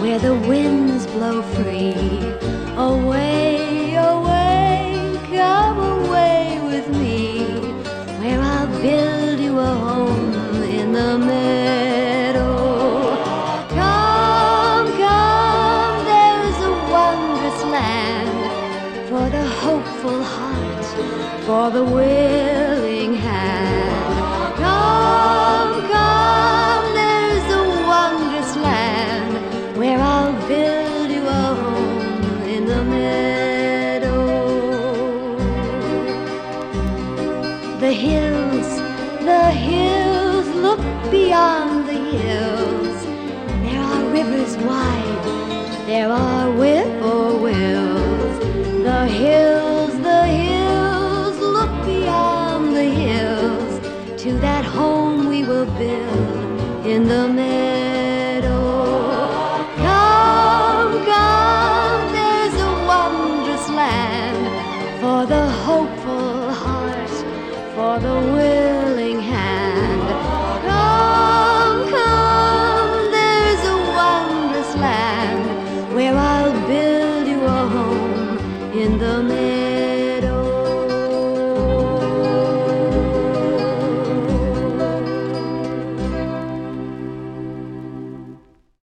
where the winds blow free. Away, away, come away with me, where I'll build you a home in the meadow. Come, come, there's a wondrous land for the hopeful heart, for the willing hand. Come, come, there's a wondrous land where I'll build you a home in the meadow. The hills look beyond the hills. There are rivers wide, there are whippoorwills. The hills look beyond the hills to that home we will build in the meadow. Come, come, there's a wondrous land for the hopeful heart, for the willing hand. Come, come, there's a wondrous land where I'll build you a home in the meadow.